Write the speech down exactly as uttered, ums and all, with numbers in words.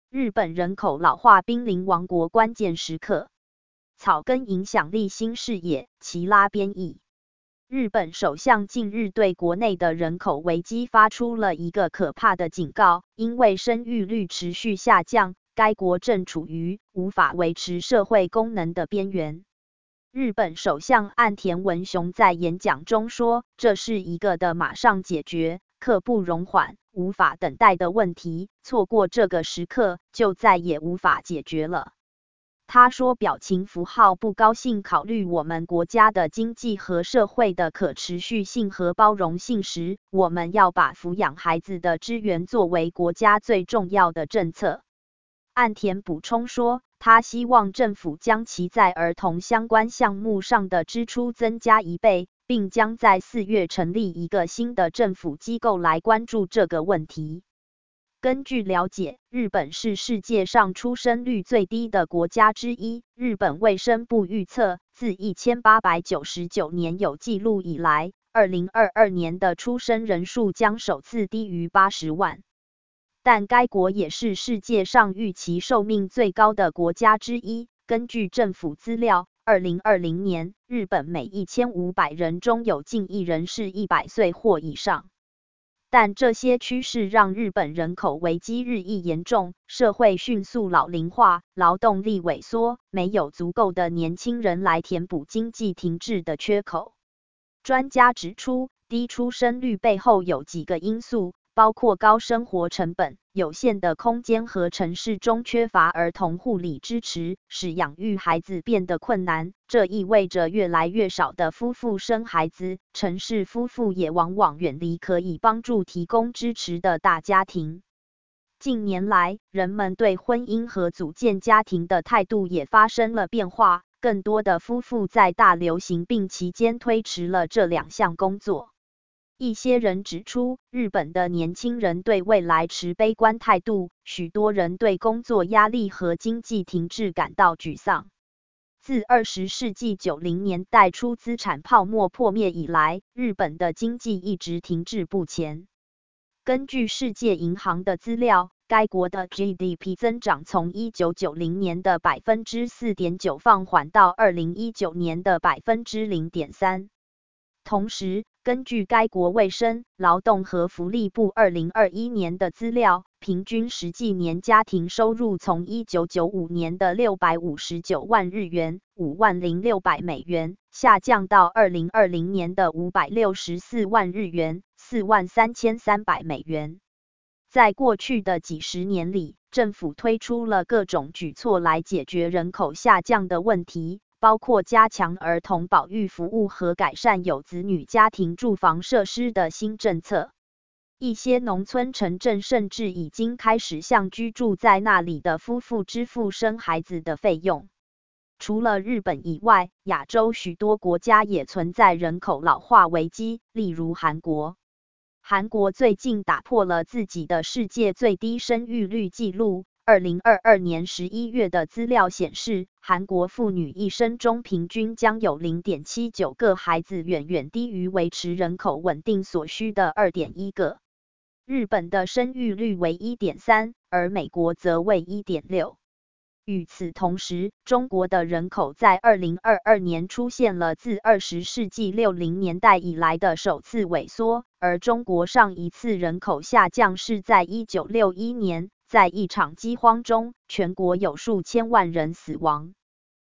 日本人口老化濒临亡国关键时刻。草根影响力新视野，齐拉编译。日本首相近日对国内的人口危机发出了一个可怕的警告，因为生育率持续下降，该国正处于无法维持社会功能的边缘。日本首相岸田文雄在演讲中说，这是一个的马上解决、刻不容缓、无法等待的问题，错过这个时刻，就再也无法解决了。他说表情符号不高兴考虑我们国家的经济和社会的可持续性和包容性时，我们要把抚养孩子的支援作为国家最重要的政策。岸田补充说，他希望政府将其在儿童相关项目上的支出增加一倍，并将在四月成立一个新的政府机构来关注这个问题。根据了解，日本是世界上出生率最低的国家之一。日本卫生部预测，自一千八百九十九年有记录以来，二零二二年的出生人数将首次低于八十万。但该国也是世界上预期寿命最高的国家之一。根据政府资料，二零二零年，日本每一千五百人中有近一人是一百岁或以上。但这些趋势让日本人口危机日益严重，社会迅速老龄化，劳动力萎缩，没有足够的年轻人来填补经济停滞的缺口。专家指出，低出生率背后有几个因素，包括高生活成本、有限的空间和城市中缺乏儿童护理支持，使养育孩子变得困难。这意味着越来越少的夫妇生孩子，城市夫妇也往往远离可以帮助提供支持的大家庭。近年来，人们对婚姻和组建家庭的态度也发生了变化，更多的夫妇在大流行病期间推迟了这两项工作。一些人指出，日本的年轻人对未来持悲观态度，许多人对工作压力和经济停滞感到沮丧。自二十世纪九零年代初资产泡沫破灭以来，日本的经济一直停滞不前。根据世界银行的资料，该国的 G D P 增长从一九九零年的 百分之四点九 放缓到二零一九年的 百分之零点三。同时，根据该国卫生、劳动和福利部二零二一年的资料，平均实际年家庭收入从一九九五年的六百五十九万日元 五万零六百美元下降到二零二零年的五百六十四万日元 四万三千三百美元。在过去的几十年里，政府推出了各种举措来解决人口下降的问题，包括加强儿童保育服务和改善有子女家庭住房设施的新政策。一些农村城镇甚至已经开始向居住在那里的夫妇支付生孩子的费用。除了日本以外，亚洲许多国家也存在人口老化危机，例如韩国。韩国最近打破了自己的世界最低生育率纪录。二零二二年十一月的资料显示，韩国妇女一生中平均将有 零点七九个孩子，远远低于维持人口稳定所需的 二点一个。日本的生育率为 一点三，而美国则为 一点六。与此同时，中国的人口在二零二二年出现了自二十世纪六零年代以来的首次萎缩，而中国上一次人口下降是在一九六一年。在一场饥荒中，全国有数千万人死亡。